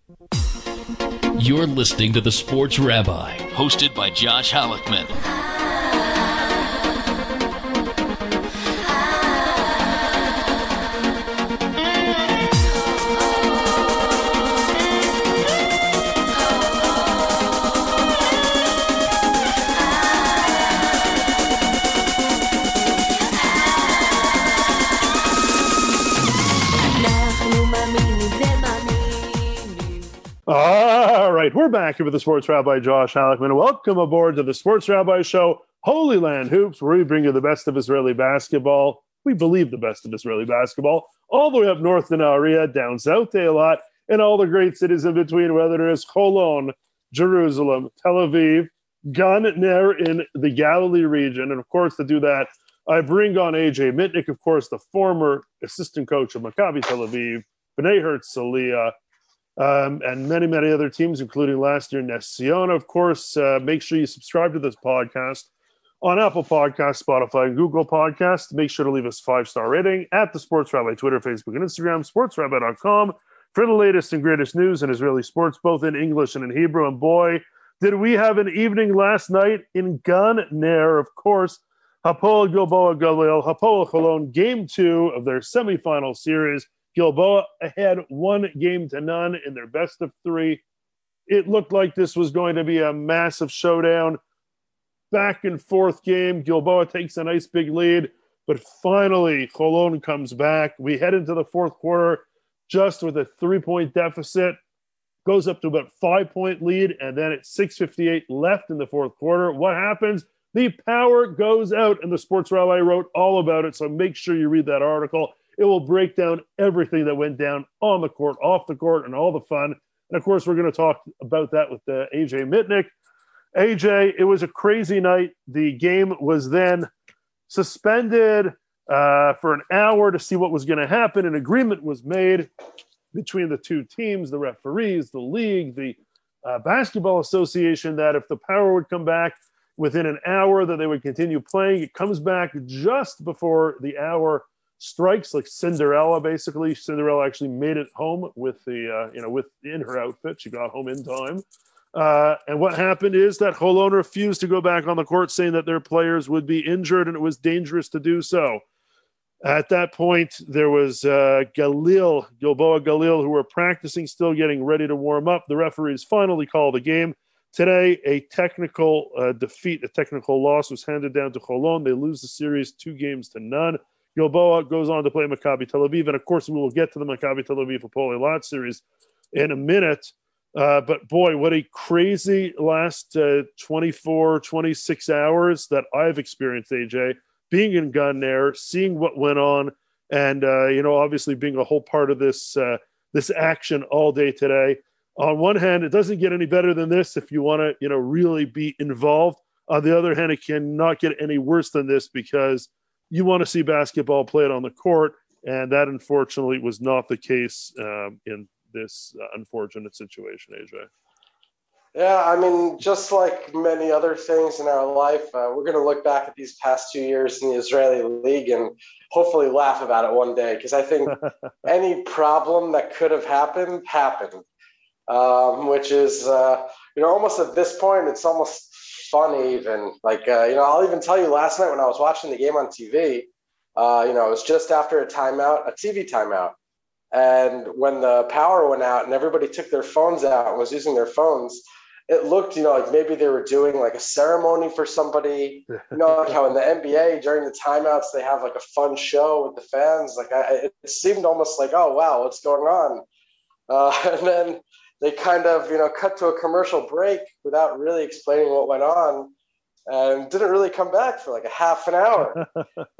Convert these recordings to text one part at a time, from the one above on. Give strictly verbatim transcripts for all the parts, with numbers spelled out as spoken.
You're listening to The Sports Rabbi, hosted by Josh Halleckman. All right, we're back here with the Sports Rabbi, Josh Halleckman. Welcome aboard to the Sports Rabbi Show, Holy Land Hoops, where we bring you the best of Israeli basketball. We believe the best of Israeli basketball, all the way up north to Nahariya, down south to Eilat, and all the great cities in between, whether it is Holon, Jerusalem, Tel Aviv, Gan Ner in the Galilee region. And, of course, to do that, I bring on A J Mitnick, of course, the former assistant coach of Maccabi Tel Aviv, Bnei Herzliya, Um, and many, many other teams, including last year, Ness Ziona. Of course, uh, make sure you subscribe to this podcast on Apple Podcasts, Spotify, and Google Podcasts. Make sure to leave us a five-star rating at the Sports Rabbi, Twitter, Facebook, and Instagram, sports rabbi dot com, for the latest and greatest news in Israeli sports, both in English and in Hebrew. And boy, did we have an evening last night in Gan Ner, of course. Hapoel Gilboa Galil, Hapoel Holon, game two of their semifinal series. Gilboa ahead one game to none in their best of three. It looked like this was going to be a massive showdown. Back and forth game. Gilboa takes a nice big lead, but finally Holon comes back. We head into the fourth quarter just with a three-point deficit. Goes up to about five-point lead, and then at six fifty-eight left in the fourth quarter, what happens? The power goes out, and the Sports Rabbi wrote all about it, so make sure you read that article. It will break down everything that went down on the court, off the court, and all the fun. And, of course, we're going to talk about that with uh, A J Mitnick. A J, it was a crazy night. The game was then suspended uh, for an hour to see what was going to happen. An agreement was made between the two teams, the referees, the league, the uh, basketball association, that if the power would come back within an hour, that they would continue playing. It comes back just before the hour strikes, like Cinderella, basically. Cinderella actually made it home with the, uh, you know, with in her outfit. She got home in time. Uh, and what happened is that Holon refused to go back on the court, saying that their players would be injured and it was dangerous to do so. At that point, there was uh, Galil, Gilboa Galil, who were practicing, still getting ready to warm up. The referees finally called the game. Today, a technical uh, defeat, a technical loss was handed down to Holon. They lose the series two games to none. Gilboa goes on to play Maccabi Tel Aviv. And, of course, we will get to the Maccabi Tel Aviv Hapoel Eilat series in a minute. Uh, but, boy, what a crazy last uh, twenty-four, twenty-six hours that I've experienced, A J, being in Gan Ner, seeing what went on, and, uh, you know, obviously being a whole part of this, uh, this action all day today. On one hand, it doesn't get any better than this if you want to, you know, really be involved. On the other hand, it cannot get any worse than this because you want to see basketball played on the court, and that, unfortunately, was not the case um, in this uh, unfortunate situation, A J. Yeah, I mean, just like many other things in our life, uh, we're going to look back at these past two years in the Israeli League and hopefully laugh about it one day, because I think any problem that could have happened, happened, um, which is, uh, you know, almost at this point, it's almost fun even. Like, uh, you know, I'll even tell you last night when I was watching the game on T V, uh, you know, it was just after a timeout, a T V timeout. And when the power went out and everybody took their phones out and was using their phones, it looked, you know, like maybe they were doing like a ceremony for somebody. You know, like how in the N B A during the timeouts, they have like a fun show with the fans. Like I, it seemed almost like, oh, wow, what's going on? Uh, and then they kind of, you know, cut to a commercial break without really explaining what went on, and didn't really come back for like a half an hour.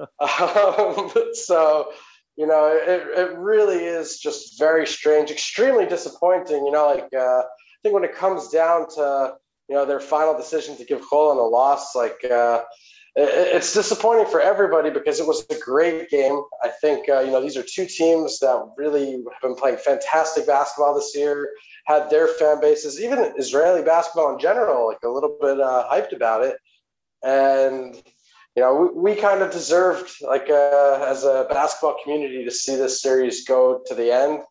um, so, you know, it, it really is just very strange, extremely disappointing. You know, like uh, I think when it comes down to, you know, their final decision to give Holon a loss, like uh, it, it's disappointing for everybody because it was a great game. I think, uh, you know, these are two teams that really have been playing fantastic basketball this year, had their fan bases, even Israeli basketball in general, like a little bit uh, hyped about it. And, you know, we, we kind of deserved, like, uh, as a basketball community, to see this series go to the end.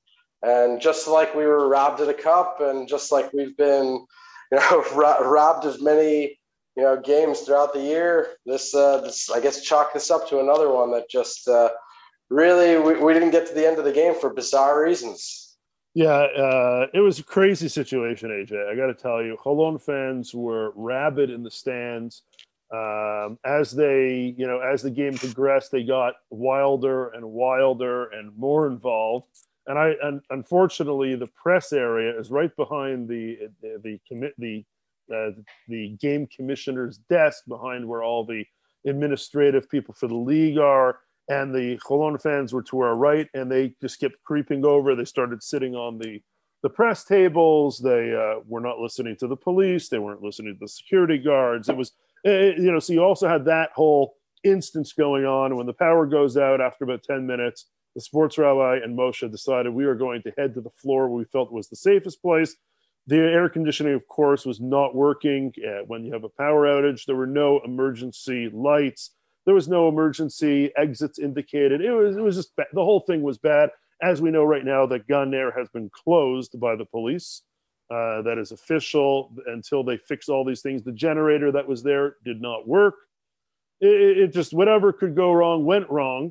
And just like we were robbed of the cup, and just like we've been, you know, robbed of many, you know, games throughout the year, this, uh, this I guess, chalk this up to another one that just uh, really we, we didn't get to the end of the game for bizarre reasons. Yeah, uh, it was a crazy situation, A J. I got to tell you, Cologne fans were rabid in the stands. Um, as they, you know, as the game progressed, they got wilder and wilder and more involved. And I, and unfortunately, the press area is right behind the the commit the uh, the game commissioner's desk, behind where all the administrative people for the league are. And the Cologne fans were to our right, and they just kept creeping over. They started sitting on the, the press tables. They uh, were not listening to the police. They weren't listening to the security guards. It was, it, you know, so you also had that whole instance going on. When the power goes out after about ten minutes, the sports rabbi and Moshe decided we were going to head to the floor where we felt was the safest place. The air conditioning, of course, was not working. Uh, when you have a power outage, there were no emergency lights. There was no emergency exits indicated. It was it was just bad. The whole thing was bad. As we know right now, the Gun Air has been closed by the police. Uh, that is official until they fix all these things. The generator that was there did not work. It, it just, whatever could go wrong went wrong.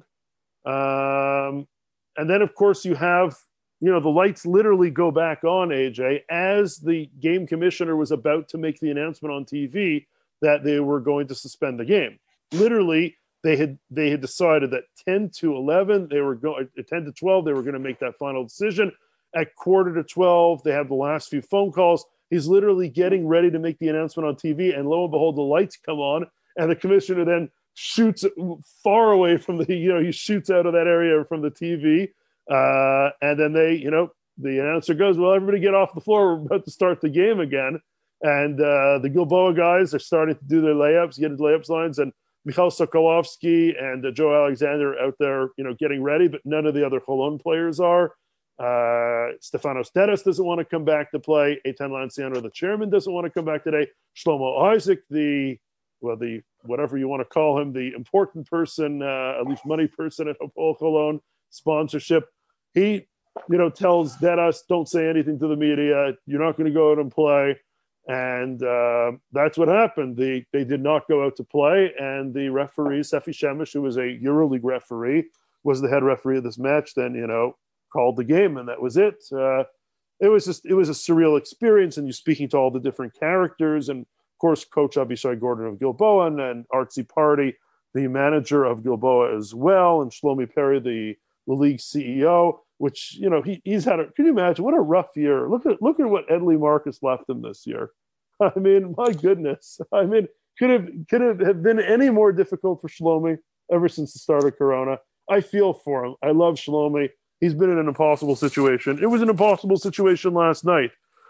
Um, and then, of course, you have, you know, the lights literally go back on, A J, as the game commissioner was about to make the announcement on T V that they were going to suspend the game. Literally, they had they had decided that ten to eleven, they were going ten to twelve, they were going to make that final decision. At quarter to twelve, they have the last few phone calls. He's literally getting ready to make the announcement on T V, and lo and behold, the lights come on, and the commissioner then shoots far away from the, you know, he shoots out of that area from the T V, uh, and then they, you know, the announcer goes, "Well, everybody get off the floor. We're about to start the game again." And uh, the Gilboa guys are starting to do their layups, get into layups lines, and Michal Sokolowski and uh, Joe Alexander out there, you know, getting ready, but none of the other Cologne players are. Uh, Stefanos Teras doesn't want to come back to play. Eitan Lanciano, the chairman, doesn't want to come back today. Shlomo Isaac, the, well, the, whatever you want to call him, the important person, uh, at least money person at Hapoel Cologne, sponsorship, he, you know, tells Teras, don't say anything to the media. You're not going to go out and play. And uh, that's what happened. They they did not go out to play, and the referee, Sefi Shemesh, who was a EuroLeague referee, was the head referee of this match. Then, you know, called the game, and that was it. Uh, it was just it was a surreal experience, and you're speaking to all the different characters, and of course, Coach Abishai Gordon of Gilboa and, and Artsy Party, the manager of Gilboa as well, and Shlomi Perry, the, the league C E O. Which, you know, he, he's had a, can you imagine what a rough year? Look at, look at what Edley Marcus left him this year. I mean, my goodness. I mean, could have, could have, have been any more difficult for Shlomi ever since the start of Corona. I feel for him. I love Shlomi. He's been in an impossible situation. It was an impossible situation last night.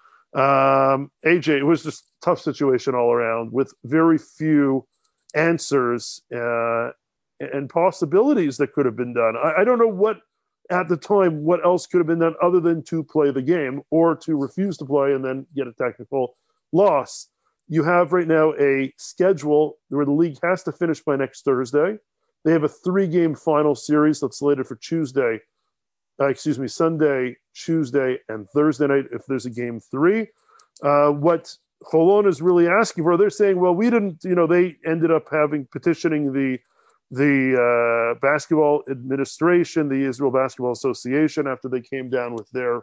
Um, A J, it was just a tough situation all around with very few answers uh, and possibilities that could have been done. I, I don't know what, at the time, what else could have been done other than to play the game or to refuse to play and then get a technical loss. You have right now a schedule where the league has to finish by next Thursday. They have a three-game final series that's slated for Tuesday, uh, excuse me, Sunday, Tuesday, and Thursday night if there's a game three. Uh, what Cholon is really asking for, they're saying, well, we didn't, you know, they ended up having petitioning the the uh, basketball administration, the Israel Basketball Association, after they came down with their,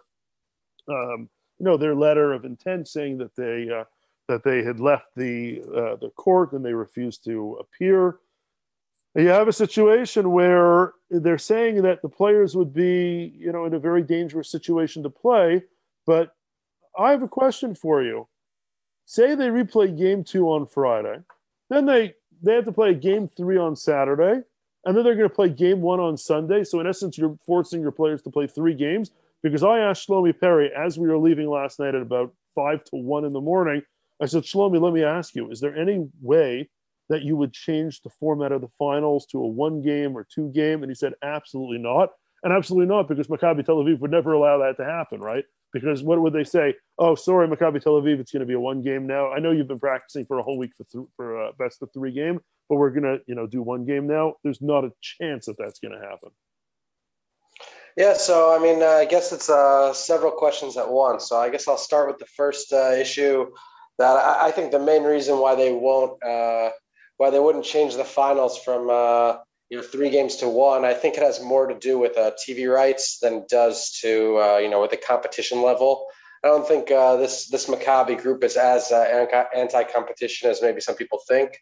um, you know, their letter of intent saying that they uh, that they had left the uh, the court and they refused to appear. And you have a situation where they're saying that the players would be, you know, in a very dangerous situation to play. But I have a question for you. Say they replay game two on Friday, then they. They have to play game three on Saturday, and then they're going to play game one on Sunday. So in essence, you're forcing your players to play three games. Because I asked Shlomi Perry as we were leaving last night at about five to one in the morning, I said, Shlomi, let me ask you, is there any way that you would change the format of the finals to a one game or two game? And he said, absolutely not. And absolutely not, because Maccabi Tel Aviv would never allow that to happen, right? Because what would they say? Oh, sorry, Maccabi Tel Aviv, it's going to be a one game now. I know you've been practicing for a whole week for th- for a best of three game, but we're going to, you know, do one game now. There's not a chance that that's going to happen. Yeah, so I mean, uh, I guess it's uh, several questions at once. So I guess I'll start with the first uh, issue. That I, I think the main reason why they won't, uh, why they wouldn't change the finals from uh, you know three games to one. I think it has more to do with uh, T V rights than it does to uh, you know with the competition level. I don't think uh, this this Maccabi group is as uh, anti-competition as maybe some people think.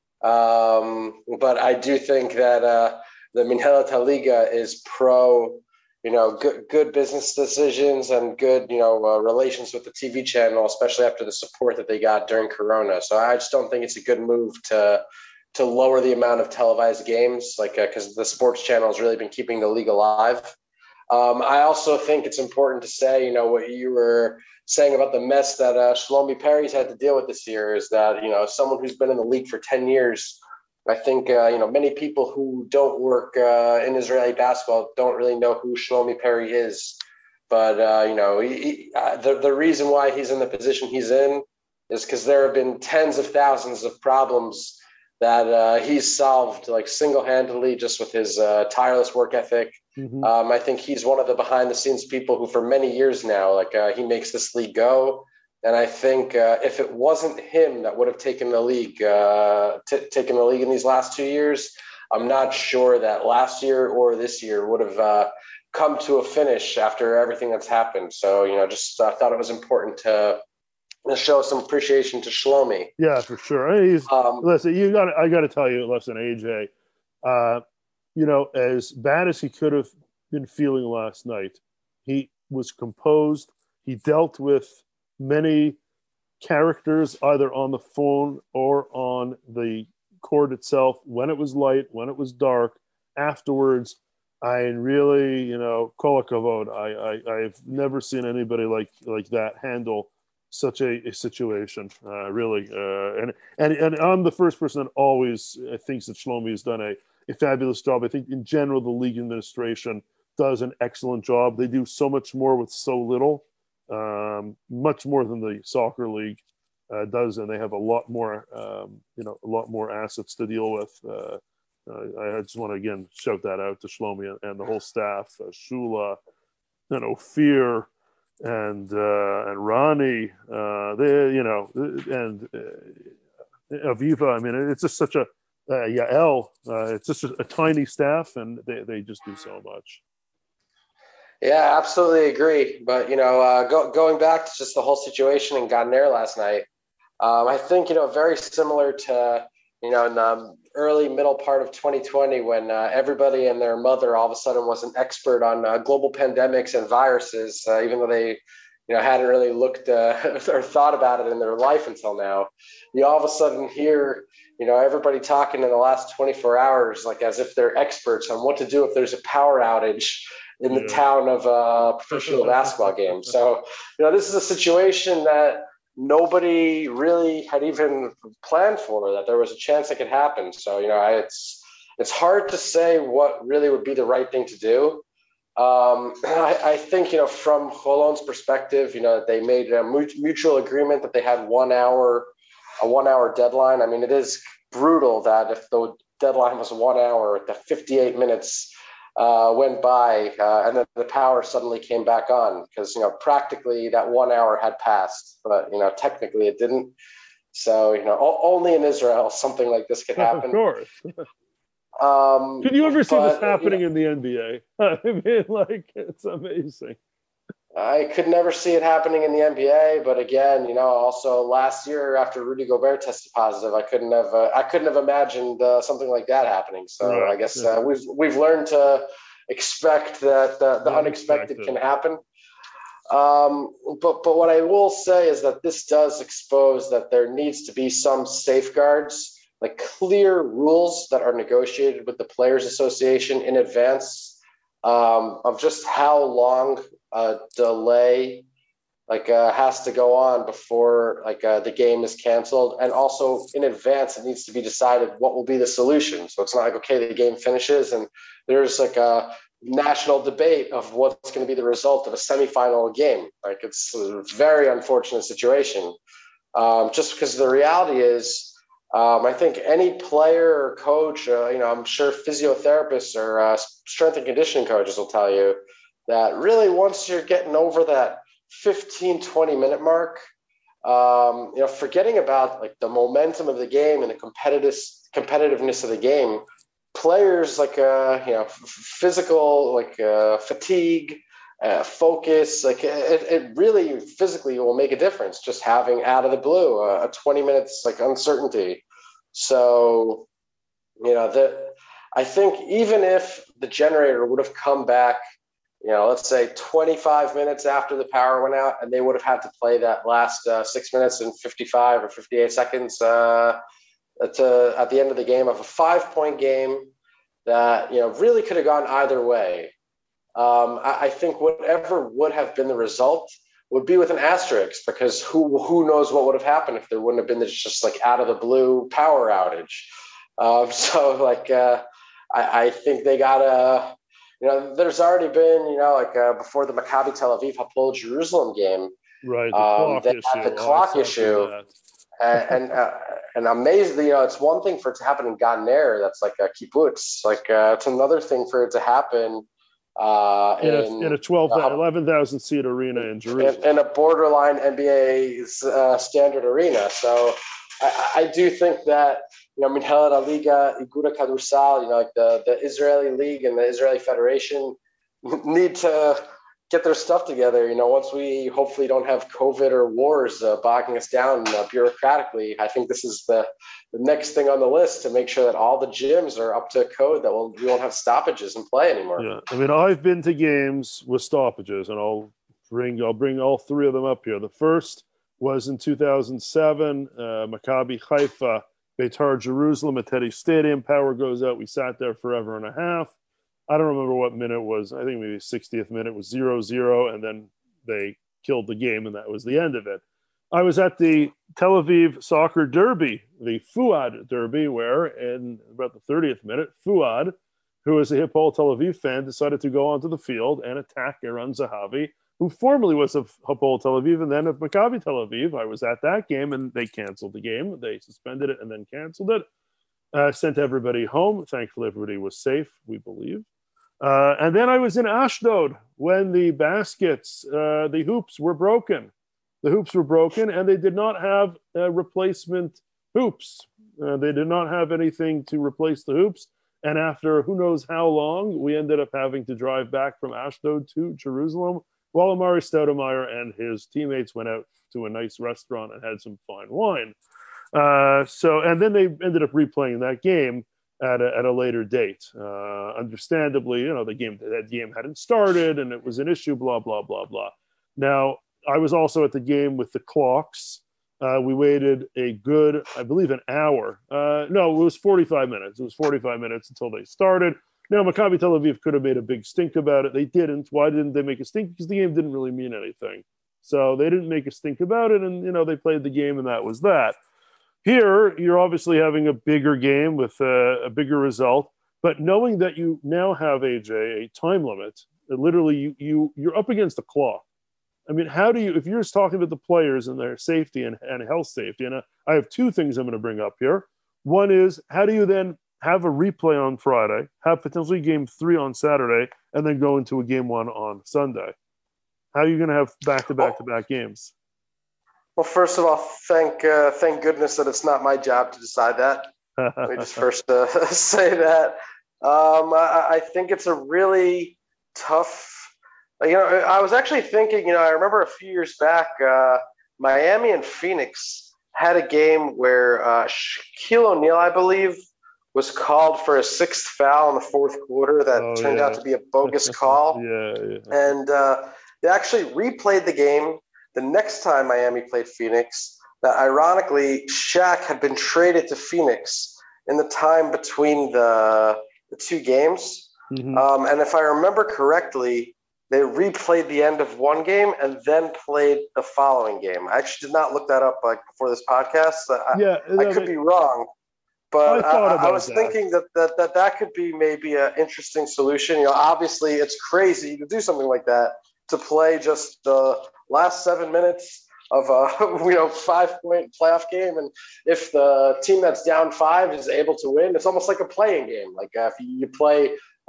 Um, but I do think that uh, the Minhelet Haliga is pro, you know, good, good business decisions and good, you know, uh, relations with the T V channel, especially after the support that they got during Corona. So I just don't think it's a good move to to lower the amount of televised games, like because uh, the sports channel has really been keeping the league alive. Um, I also think it's important to say, you know, what you were saying about the mess that uh, Shlomi Perry's had to deal with this year is that, you know, someone who's been in the league for ten years, I think, uh, you know, many people who don't work uh, in Israeli basketball don't really know who Shlomi Perry is. But, uh, you know, he, he, uh, the, the reason why he's in the position he's in is because there have been tens of thousands of problems that uh, he's solved like single-handedly just with his uh, tireless work ethic. Mm-hmm. Um, I think he's one of the behind-the-scenes people who, for many years now, like uh, he makes this league go. And I think uh, if it wasn't him that would have taken the league, uh, t- taken the league in these last two years, I'm not sure that last year or this year would have uh, come to a finish after everything that's happened. So, you know, just uh, thought it was important to, to show some appreciation to Shlomi. Yeah, for sure. He's, Um, listen, you got. I got to tell you, listen, A J. Uh, you know, as bad as he could have been feeling last night, he was composed. He dealt with many characters either on the phone or on the court itself when it was light, when it was dark, afterwards. I really, you know, kol hakavod. I, I I've never seen anybody like like that handle such a, a situation. Uh, really, uh, and and and I'm the first person that always uh, thinks that Shlomi has done a a fabulous job. I think in general the league administration does an excellent job. They do so much more with so little, um, much more than the soccer league uh, does, and they have a lot more, um, you know, a lot more assets to deal with. Uh, uh, I just want to again shout that out to Shlomi and, and the whole staff, uh, Shula and Ophir and uh, and Ronnie. Uh, they, you know, and uh, Aviva. I mean, it's just such a uh, Yael. Uh, it's just a, a tiny staff, and they, they just do so much. Yeah, absolutely agree. But, you know, uh, go, going back to just the whole situation in Godner last night, um, I think, you know, very similar to, you know, in the early middle part of twenty twenty when uh, everybody and their mother all of a sudden was an expert on uh, global pandemics and viruses, uh, even though they, you know, hadn't really looked uh, or thought about it in their life until now. You all of a sudden hear, you know, everybody talking in the last twenty-four hours, like as if they're experts on what to do if there's a power outage in the Yeah. town of a professional basketball game. So, you know, this is a situation that nobody really had even planned for, that there was a chance it could happen. So, you know, I, it's it's hard to say what really would be the right thing to do. Um, I, I think, you know, from Holon's perspective, you know, they made a mutual agreement that they had one hour, a one hour deadline. I mean, it is brutal that if the deadline was one hour, the fifty-eight minutes uh, went by uh, and then the power suddenly came back on because, you know, practically that one hour had passed, but, you know, technically it didn't. So, you know, o- only in Israel something like this could happen. Of course. Um, Could you ever see but, this happening you know, in the N B A? I mean, like, it's amazing. I could never see it happening in the N B A, but again, you know, also last year after Rudy Gobert tested positive, I couldn't have uh, I couldn't have imagined uh, something like that happening. So Right. I guess Yeah. uh, we've we've learned to expect that uh, the, the unexpected unexpected can happen. Um, but but what I will say is that this does expose that there needs to be some safeguards, like clear rules that are negotiated with the Players Association in advance um, of just how long a delay like uh, has to go on before like uh, the game is canceled, and also in advance it needs to be decided what will be the solution. So it's not like, okay, the game finishes and there's like a national debate of what's going to be the result of a semifinal game. Like it's a very unfortunate situation. Um, just because the reality is, um, I think any player or coach, uh, you know, I'm sure physiotherapists or uh, strength and conditioning coaches will tell you, that really once you're getting over that fifteen, twenty minute mark, um, you know, forgetting about like the momentum of the game and the competitive competitiveness of the game, players like uh, you know, physical like uh, fatigue, uh, focus, like it, it really physically will make a difference. Just having out of the blue uh, a twenty minutes like uncertainty. So, you know, that I think even if the generator would have come back, you know, let's say twenty-five minutes after the power went out, and they would have had to play that last uh, six minutes and fifty-five or fifty-eight seconds uh, to, at the end of the game of a five-point game that, you know, really could have gone either way. Um, I, I think whatever would have been the result would be with an asterisk, because who who knows what would have happened if there wouldn't have been this just like out of the blue power outage. Um, so like uh, I, I think they gotta. You know, there's already been, you know, like uh, before the Maccabi Tel Aviv Hapoel Jerusalem game, right? The um, clock they issue. had the Oh, clock issue, and and, uh, and amazingly, you know, it's one thing for it to happen in Gan Ner, that's like a kibbutz. Like uh, it's another thing for it to happen uh, in a in in a twelve uh, eleven thousand seat arena in Jerusalem, in, in a borderline N B A uh, standard arena. So I, I do think that, you know, Minhalat Aliga, Iguda Kadursal, you know, like the, the Israeli League and the Israeli Federation need to get their stuff together. You know, once we hopefully don't have COVID or wars uh, bogging us down uh, bureaucratically, I think this is the, the next thing on the list to make sure that all the gyms are up to code, that we'll, we won't have stoppages and play anymore. Yeah, I mean, I've been to games with stoppages, and I'll bring I'll bring all three of them up here. The first was in two thousand seven, uh, Maccabi Haifa, Beitar Jerusalem at Teddy Stadium. Power goes out. We sat there forever and a half. I don't remember what minute it was. I think maybe sixtieth minute was zero zero, and then they killed the game, and that was the end of it. I was at the Tel Aviv Soccer Derby, the Fuad Derby, where in about the thirtieth minute, Fuad, who is a Hapoel Tel Aviv fan, decided to go onto the field and attack Eran Zahavi, who formerly was of Hapoel Tel Aviv and then of Maccabi Tel Aviv. I was at that game, and they canceled the game. They suspended it and then canceled it. Uh, sent everybody home. Thankfully, everybody was safe, we believe. Uh, and then I was in Ashdod when the baskets, uh, the hoops were broken. The hoops were broken, and they did not have uh, replacement hoops. Uh, they did not have anything to replace the hoops. And after who knows how long, we ended up having to drive back from Ashdod to Jerusalem while Amari Stoudemire and his teammates went out to a nice restaurant and had some fine wine. Uh, so, and then they ended up replaying that game at a, at a later date. Uh, understandably, you know, the game, that game hadn't started and it was an issue, blah, blah, blah, blah. Now, I was also at the game with the clocks. Uh, we waited a good, I believe, an hour. Uh, no, it was forty-five minutes. It was forty-five minutes until they started. Now, Maccabi Tel Aviv could have made a big stink about it. They didn't. Why didn't they make a stink? Because the game didn't really mean anything. So they didn't make a stink about it, and, you know, they played the game, and that was that. Here, you're obviously having a bigger game with a, a bigger result, but knowing that you now have, A J, a time limit, that literally you, you, you're up against the clock. I mean, how do you, if you're just talking about the players and their safety and, and health safety, and I have two things I'm going to bring up here. One is, how do you then have a replay on Friday, have potentially game three on Saturday, and then go into a game one on Sunday? How are you going to have back-to-back-to-back games? Well, first of all, thank uh, thank goodness that it's not my job to decide that. Let me just first uh, say that. Um, I, I think it's a really tough. You know, I was actually thinking. You know, I remember a few years back, uh, Miami and Phoenix had a game where uh, Shaquille O'Neal, I believe, was called for a sixth foul in the fourth quarter that oh, turned yeah. out to be a bogus call. yeah, yeah. And uh, they actually replayed the game the next time Miami played Phoenix. That ironically, Shaq had been traded to Phoenix in the time between the the two games. Mm-hmm. Um, and if I remember correctly, they replayed the end of one game and then played the following game. I actually did not look that up like before this podcast. I, yeah, I could I mean, be wrong. But I, I, I was that. thinking that, that that that could be maybe an interesting solution. You know, obviously it's crazy to do something like that, to play just the last seven minutes of a you know five point playoff game, and if the team that's down five is able to win, it's almost like a playing game. Like uh, if you play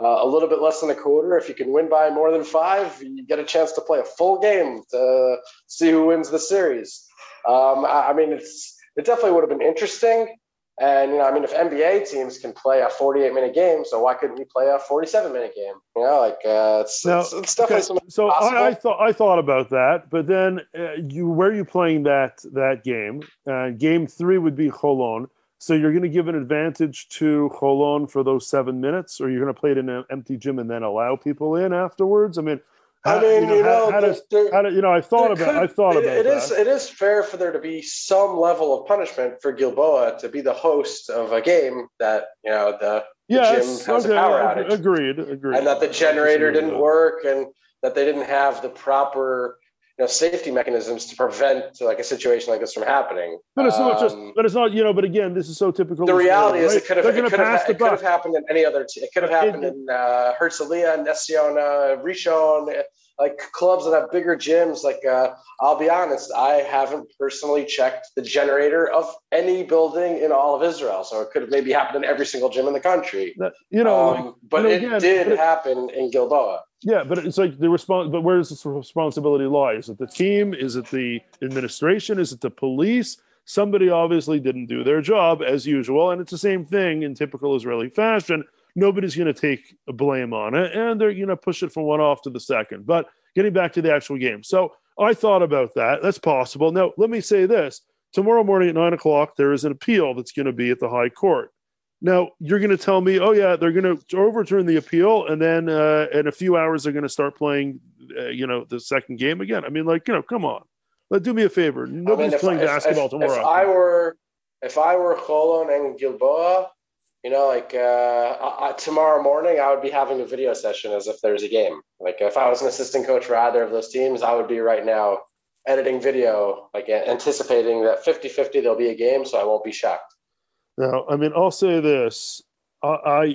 uh, a little bit less than a quarter. If you can win by more than five, you get a chance to play a full game to see who wins the series. Um, I, I mean, it's it definitely would have been interesting. And, you know, I mean, if N B A teams can play a forty-eight minute game, so why couldn't we play a forty-seven minute game? You know, like uh, it's, now, it's, it's definitely okay, something so possible. I, I thought I thought about that, but then uh, you where are you playing that that game? Uh, game three would be Holon. So you're going to give an advantage to Holon for those seven minutes, or you're going to play it in an empty gym and then allow people in afterwards? I mean, how, I mean, you know, you know, how, how there, does, there, how do, you know, I thought about, could, I thought it, about it that. is, it is fair for there to be some level of punishment for Gilboa to be the host of a game that, you know, the, the Yes, gym has okay, a power ag- outage. agreed, agreed. And that the generator didn't that. work and that they didn't have the proper, you know, safety mechanisms to prevent like a situation like this from happening. But it's not just, Um, but it's not, you know, but again, this is so typical. the reality Israeli, is right? it could have, They're it going could to have, pass the it could have buck. happened in any other, t- it could have happened It- in uh, Herzliya, Nessiona, Rishon, like clubs that have bigger gyms. Like, uh, I'll be honest, I haven't personally checked the generator of any building in all of Israel. So it could have maybe happened in every single gym in the country. that, you know, Um, like, but you know, it again, did but it- happen in Gilboa. Yeah, but it's like the response. But where does this responsibility lie? Is it the team? Is it the administration? Is it the police? Somebody obviously didn't do their job as usual, and it's the same thing in typical Israeli fashion. Nobody's going to take a blame on it, and they're going to push it from one off to the second. But getting back to the actual game, so I thought about that. That's possible. Now, let me say this: tomorrow morning at nine o'clock, there is an appeal that's going to be at the High Court. Now, you're going to tell me, oh, yeah, they're going to overturn the appeal, and then uh, in a few hours, they're going to start playing, uh, you know, the second game again. I mean, like, you know, come on. Let do me a favor. Nobody's I mean, if, playing if, basketball if, tomorrow. If I were, if I were Cholon and Gilboa, you know, like uh, I, I, tomorrow morning, I would be having a video session as if there's a game. Like if I was an assistant coach for either of those teams, I would be right now editing video, like anticipating that fifty-fifty there'll be a game, so I won't be shocked. Now, I mean, I'll say this. I,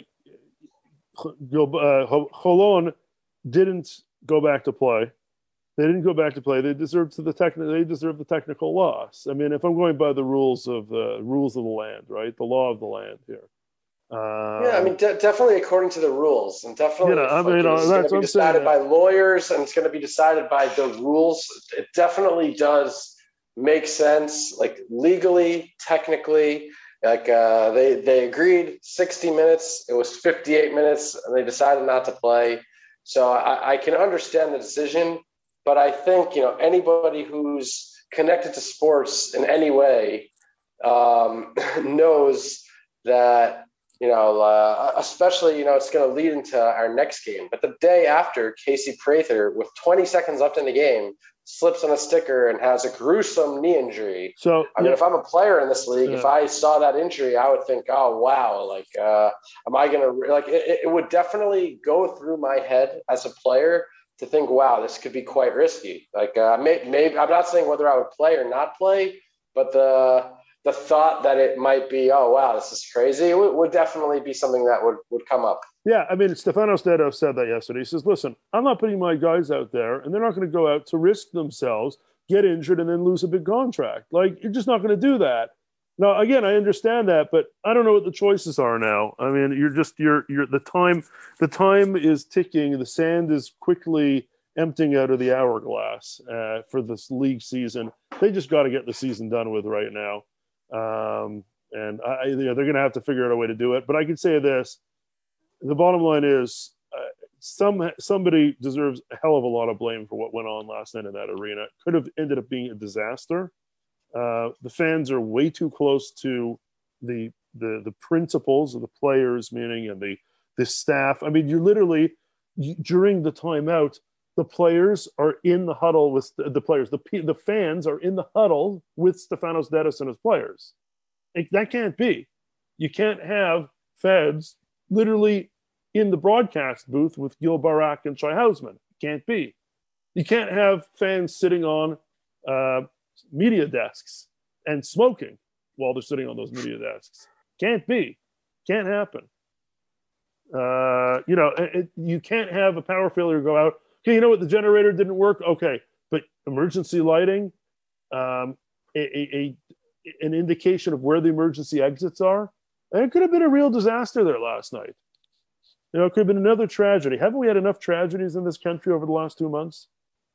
I uh, Holon didn't go back to play. They didn't go back to play. They deserved to the technical. They deserve the technical loss. I mean, if I'm going by the rules of the uh, rules of the land, right, the law of the land here. Um, yeah, I mean, de- definitely according to the rules, and definitely, you know, I mean, like, it's going to be decided by lawyers, and it's going to be decided by the rules. It definitely does make sense, like legally, technically. Like uh, they they agreed sixty minutes. It was fifty-eight minutes, and they decided not to play. So I, I can understand the decision, but I think, you know, anybody who's connected to sports in any way um, knows that, you know, uh, especially, you know, it's going to lead into our next game. But the day after, Casey Prather, with twenty seconds left in the game, slips on a sticker and has a gruesome knee injury. So I mean, yeah. if I'm a player in this league, yeah. if I saw that injury, I would think, oh, wow, like, uh, am I going to, like, it, it would definitely go through my head as a player to think, wow, this could be quite risky. Like, uh, maybe, maybe I'm not saying whether I would play or not play, but the the thought that it might be, oh, wow, this is crazy, it would, would definitely be something that would, would come up. Yeah, I mean, Stefanos Dedov said that yesterday. He says, listen, I'm not putting my guys out there, and they're not going to go out to risk themselves, get injured, and then lose a big contract. Like, you're just not going to do that. Now, again, I understand that, but I don't know what the choices are now. I mean, you're just, you're, you're, the time, the time is ticking. The sand is quickly emptying out of the hourglass uh, for this league season. They just got to get the season done with right now. Um, and I, you know, they're going to have to figure out a way to do it. But I can say this. The bottom line is uh, some somebody deserves a hell of a lot of blame for what went on last night in that arena. It could have ended up being a disaster. Uh, the fans are way too close to the the the principals of the players, meaning and the the staff. I mean, you literally you, during the timeout, the players are in the huddle with the, the players. The the fans are in the huddle with Stefanos Dedov and his players. It, that can't be. You can't have feds literally in the broadcast booth with Gil Barak and Shai Hausman. Can't be. You can't have fans sitting on uh, media desks and smoking while they're sitting on those media desks. Can't be. Can't happen. Uh, you know, it, it, you can't have a power failure go out. Okay, you know what? The generator didn't work. Okay, but emergency lighting, um, a, a, a an indication of where the emergency exits are. And it could have been a real disaster there last night. You know, it could have been another tragedy. Haven't we had enough tragedies in this country over the last two months?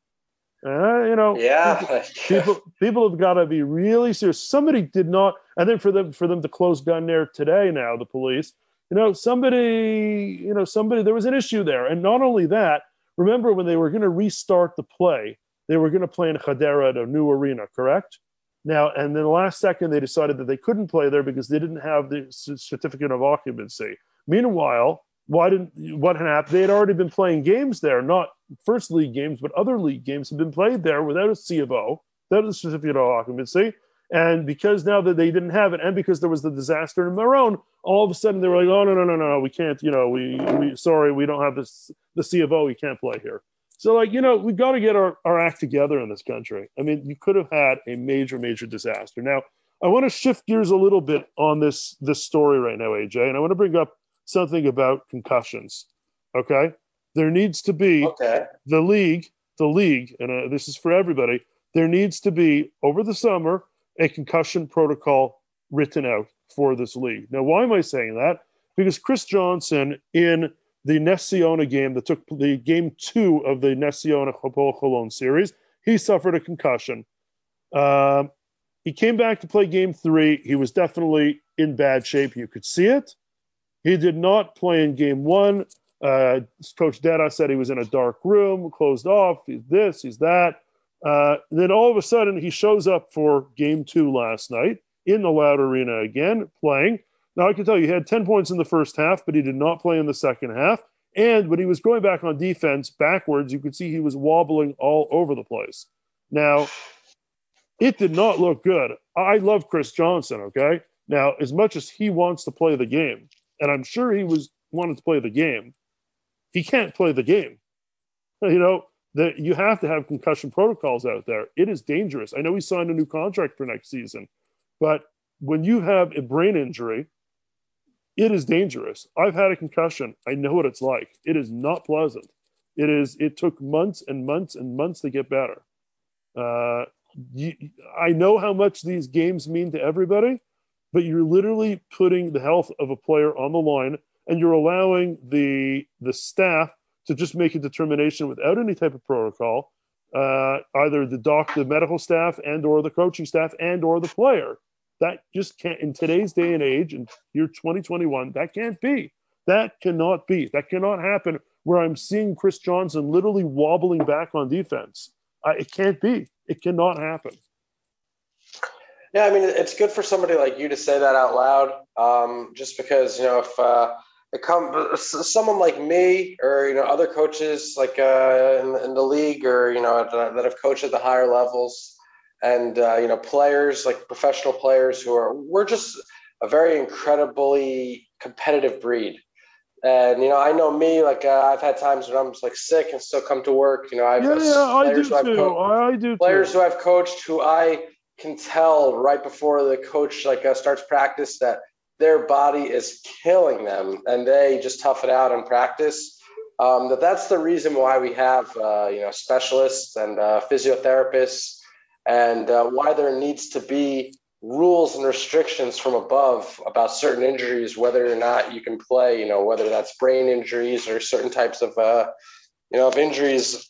Uh, you know, Yeah. people, people, people have got to be really serious. Somebody did not, I think for them, for them to close Gunner today now, the police, you know, somebody, you know, somebody, there was an issue there. And not only that, remember when they were going to restart the play, they were going to play in Hadera at a new arena, correct? Now, and then the last second, they decided that they couldn't play there because they didn't have the certificate of occupancy. Meanwhile, why didn't, what happened? They had already been playing games there, not first league games, but other league games have been played there without a C of O, without a certificate of occupancy. And because now that they didn't have it, and because there was the disaster in Maroon, all of a sudden they were like, oh, no, no, no, no, we can't, you know, we, we sorry, we don't have this, the C of O, we can't play here. So, like, you know, we got to get our, our act together in this country. I mean, you could have had a major, major disaster. Now, I want to shift gears a little bit on this, this story right now, A J, and I want to bring up something about concussions, okay? There needs to be okay. the league, the league, and uh, this is for everybody, there needs to be, over the summer, a concussion protocol written out for this league. Now, why am I saying that? Because Chris Johnson, in the Ness-Siouna game that took the game two of the Ness-Siouna Hapoel Holon series, he suffered a concussion. Um, he came back to play game three. He was definitely in bad shape. You could see it. He did not play in game one. Uh, Coach Dada said he was in a dark room, closed off. He's this, he's that. Uh, then all of a sudden, he shows up for game two last night in the Loud Arena again, playing. Now, I can tell you, he had ten points in the first half, but he did not play in the second half. And when he was going back on defense backwards, you could see he was wobbling all over the place. Now, it did not look good. I love Chris Johnson, okay? Now, as much as he wants to play the game, and I'm sure he was wanted to play the game, he can't play the game. You know, that you have to have concussion protocols out there. It is dangerous. I know he signed a new contract for next season, but when you have a brain injury, it is dangerous. I've had a concussion. I know what it's like. It is not pleasant. It is. It took months and months and months to get better. Uh, you, I know how much these games mean to everybody, but you're literally putting the health of a player on the line, and you're allowing the the staff to just make a determination without any type of protocol, uh, either the doc, the medical staff, and or the coaching staff, and or the player. That just can't, in today's day and age, in year twenty twenty-one, that can't be. That cannot be. That cannot happen where I'm seeing Chris Johnson literally wobbling back on defense. Uh, it can't be. It cannot happen. Yeah, I mean, it's good for somebody like you to say that out loud, um, just because, you know, if uh, it come, someone like me or, you know, other coaches like uh, in, in the league or, you know, that have coached at the higher levels, and, uh, you know, players like professional players who are, we're just a very incredibly competitive breed. And, you know, I know me, like uh, I've had times when I'm just like sick and still come to work. You know, I've yeah, yeah, I do too. Co- I do players too. who I've coached who I can tell right before the coach like uh, starts practice that their body is killing them and they just tough it out in practice. Um, that that's the reason why we have, uh, you know, specialists and uh, physiotherapists. And uh, why there needs to be rules and restrictions from above about certain injuries, whether or not you can play, you know, whether that's brain injuries or certain types of, uh, you know, of injuries,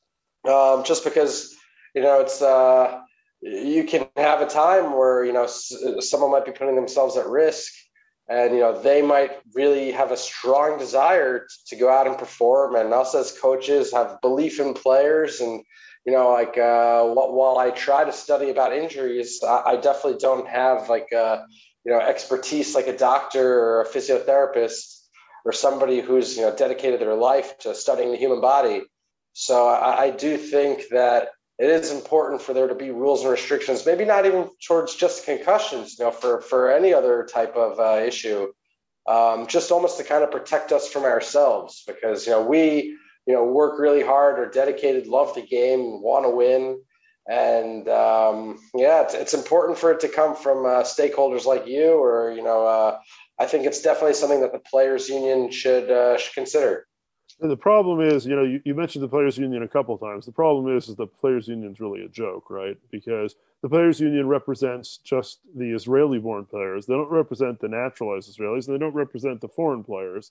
um, just because, you know, it's, uh, you can have a time where, you know, s- someone might be putting themselves at risk and, you know, they might really have a strong desire to go out and perform. And us as coaches have belief in players and, you know, like uh, while I try to study about injuries, I, I definitely don't have like, uh, you know, expertise like a doctor or a physiotherapist or somebody who's, you know, dedicated their life to studying the human body. So I, I do think that it is important for there to be rules and restrictions, maybe not even towards just concussions, you know, for, for any other type of uh, issue, um, just almost to kind of protect us from ourselves because, you know, we, you know, work really hard, are dedicated, love the game, want to win. And um, yeah, it's, it's important for it to come from uh, stakeholders like you, or, you know, uh, I think it's definitely something that the players union should, uh, should consider. And the problem is, you know, you, you mentioned the players union a couple of times. The problem is, is the players union is really a joke, right? Because the players union represents just the Israeli-born players. They don't represent the naturalized Israelis. And they don't represent the foreign players.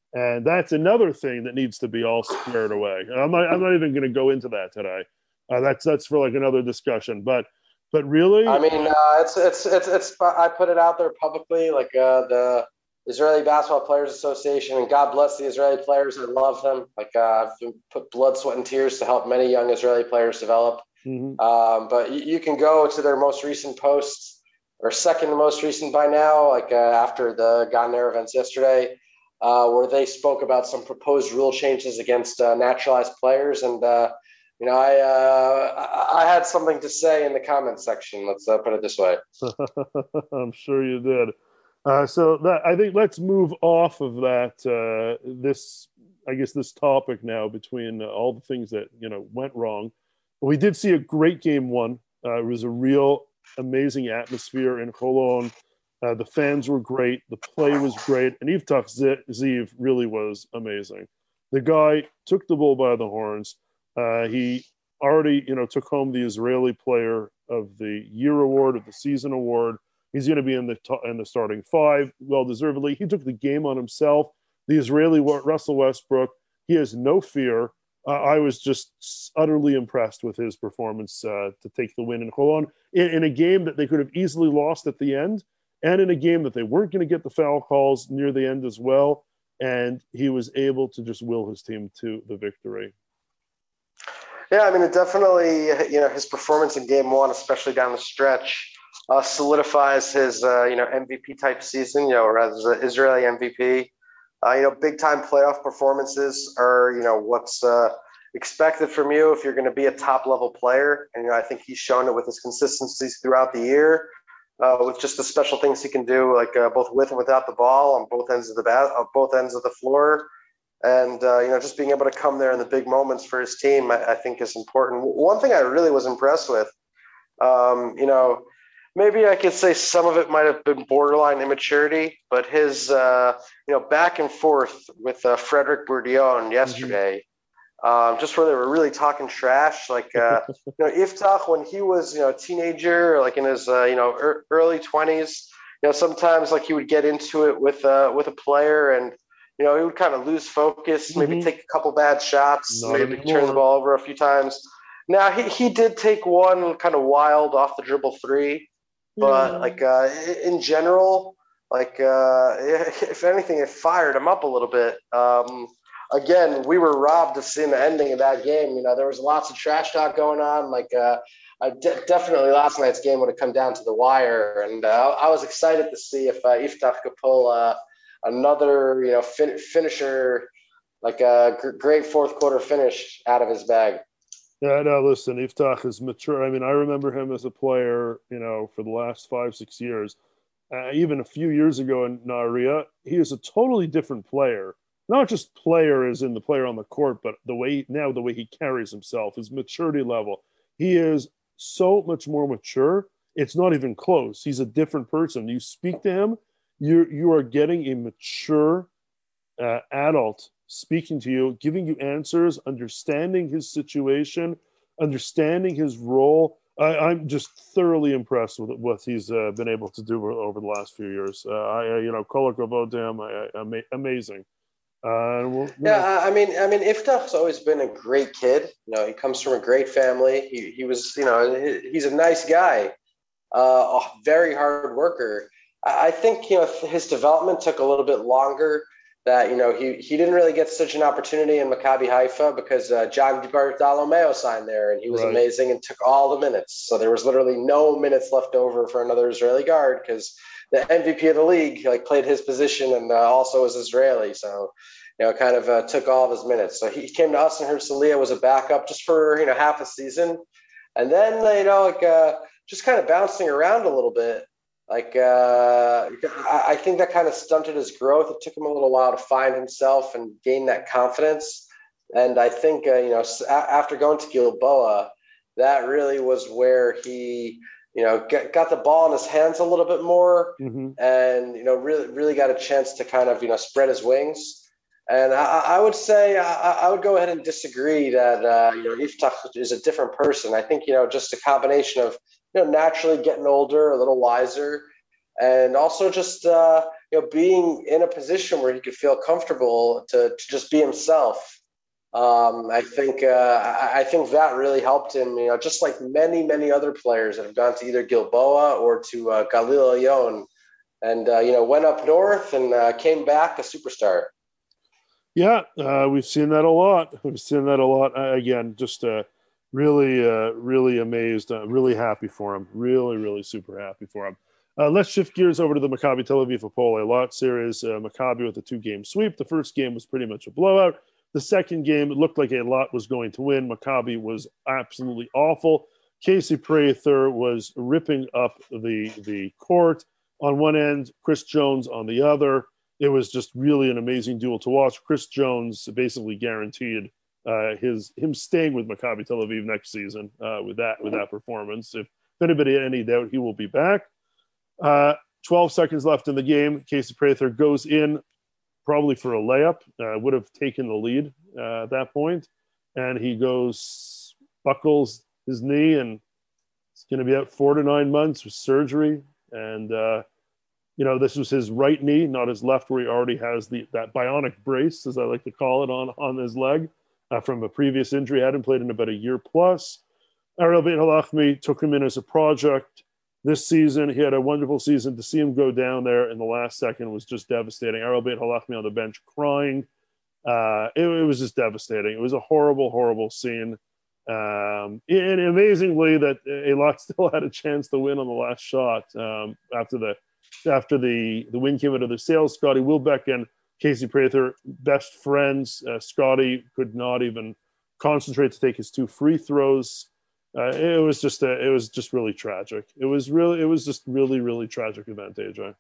And that's another thing that needs to be all squared away. I'm not, I'm not even going to go into that today. Uh, that's that's for like another discussion. But but really, I mean, uh, it's, it's it's it's I put it out there publicly, like uh, the Israeli Basketball Players Association, and God bless the Israeli players. I love them. Like uh, I've put blood, sweat, and tears to help many young Israeli players develop. mm-hmm. Um, but you, you can go to their most recent posts, or second to most recent by now, like uh, after the Ganair events yesterday, uh, where they spoke about some proposed rule changes against uh, naturalized players. And, uh, you know, I, uh, I had something to say in the comments section. Let's uh, put it this way. I'm sure you did. Uh, so that I think let's move off of that. Uh, this, I guess, this topic now between uh, all the things that you know went wrong. We did see a great game one. Uh, it was a real amazing atmosphere in Holon. Uh, the fans were great. The play was great, and Yiftach Ziv really was amazing. The guy took the bull by the horns. Uh, he already, you know, took home the Israeli Player of the Year award, of the season award. He's going to be in the t- in the starting five, well deservedly. He took the game on himself. The Israeli Russell Westbrook, he has no fear. Uh, I was just utterly impressed with his performance uh, to take the win in Holon in, in a game that they could have easily lost at the end, and in a game that they weren't going to get the foul calls near the end as well. And he was able to just will his team to the victory. Yeah, I mean, it definitely, you know, his performance in game one, especially down the stretch, uh, solidifies his, uh, you know, M V P type season, you know, or as an Israeli M V P. Uh, you know, big time playoff performances are, you know, what's uh, expected from you if you're going to be a top level player. And, you know, I think he's shown it with his consistencies throughout the year, uh, with just the special things he can do, like uh, both with and without the ball on both ends of the bat, on both ends of the floor. And, uh, you know, just being able to come there in the big moments for his team, I, I think is important. One thing I really was impressed with, um, you know, maybe I could say some of it might have been borderline immaturity, but his, uh, you know, back and forth with uh, Frederick Bourdion yesterday, mm-hmm. um, just where they were really talking trash. Like, uh, you know, Yiftach, when he was, you know, a teenager, like in his, uh, you know, er- early twenties, you know, sometimes like he would get into it with, uh, with a player and, you know, he would kind of lose focus, maybe mm-hmm. take a couple bad shots, Not maybe anymore. turn the ball over a few times. Now, he, he did take one kind of wild off the dribble three, but, yeah. like, uh, in general, like, uh, if anything, it fired him up a little bit. Um, again, we were robbed of seeing the ending of that game. You know, there was lots of trash talk going on. Like, uh, I de- definitely last night's game would have come down to the wire. And uh, I was excited to see if uh, Yiftach could pull uh, – another, you know, fin- finisher, like a g- great fourth quarter finish out of his bag. Yeah, no, listen, Yiftach is mature. I mean, I remember him as a player, you know, for the last five, six years. Uh, even a few years ago in Nahariya, he is a totally different player. Not just player as in the player on the court, but the way now the way he carries himself, his maturity level. He is so much more mature. It's not even close. He's a different person. You speak to him, You you are getting a mature uh, adult speaking to you, giving you answers, understanding his situation, understanding his role. I, I'm just thoroughly impressed with what he's uh, been able to do over the last few years. Uh, I, you know, Kol hakavod to him, I, I, ama- amazing. Uh, we'll, yeah, know. I mean, I mean, Yiftach's always been a great kid. You know, he comes from a great family. He he was, you know, he's a nice guy, uh, a very hard worker. I think, you know, his development took a little bit longer. That, you know, he, he didn't really get such an opportunity in Maccabi Haifa because uh, John Bartolomeo signed there and he was right. amazing and took all the minutes. So there was literally no minutes left over for another Israeli guard because the M V P of the league like played his position and uh, also was Israeli. So, you know, kind of uh, took all of his minutes. So he came to us and Herzliya was a backup just for, you know, half a season. And then, you know, like uh, just kind of bouncing around a little bit. Like, uh, I think that kind of stunted his growth. It took him a little while to find himself and gain that confidence. And I think, uh, you know, after going to Gilboa, that really was where he, you know, get, got the ball in his hands a little bit more mm-hmm. and, you know, really, really got a chance to kind of, you know, spread his wings. And I, I would say I, I would go ahead and disagree that, uh, you know, Yiftach is a different person. I think, you know, just a combination of, you know, naturally getting older, a little wiser, and also just, uh, you know, being in a position where he could feel comfortable to, to just be himself. Um, I think uh, I, I think that really helped him. You know, just like many many other players that have gone to either Gilboa or to uh, Galil Lyon, and uh, you know, went up north and uh, came back a superstar. Yeah, uh, we've seen that a lot. We've seen that a lot. Uh, again, just uh, really, uh, really amazed. Uh, really happy for him. Really, really super happy for him. Uh, let's shift gears over to the Maccabi Tel Aviv Hapoel Eilat series. Uh, Maccabi with a two-game sweep. The first game was pretty much a blowout. The second game, it looked like Eilat was going to win. Maccabi was absolutely awful. Casey Prather was ripping up the the court on one end, Chris Jones on the other. It was just really an amazing duel to watch. Chris Jones basically guaranteed uh, his him staying with Maccabi Tel Aviv next season uh, with that with that performance. If, if anybody had any doubt, he will be back. Uh, twelve seconds left in the game. Casey Prather goes in, probably for a layup. Uh, would have taken the lead uh, at that point, and he goes buckles his knee, and it's going to be out four to nine months with surgery. And uh, you know, this was his right knee, not his left, where he already has the that bionic brace, as I like to call it, on, on his leg uh, from a previous injury. Hadn't played in about a year plus. Ariel Beit Halachmi took him in as a project this season. He had a wonderful season. To see him go down there in the last second was just devastating. Ariel Beit Halachmi on the bench crying. Uh, it, it was just devastating. It was a horrible, horrible scene. Um, and amazingly, that Eilat still had a chance to win on the last shot um, after the After the, the win came out of the sales. Scotty Wilbeck and Casey Prather, best friends. Uh, Scotty could not even concentrate to take his two free throws. Uh, it was just a, it was just really tragic. It was really, it was just really, really tragic event, A J.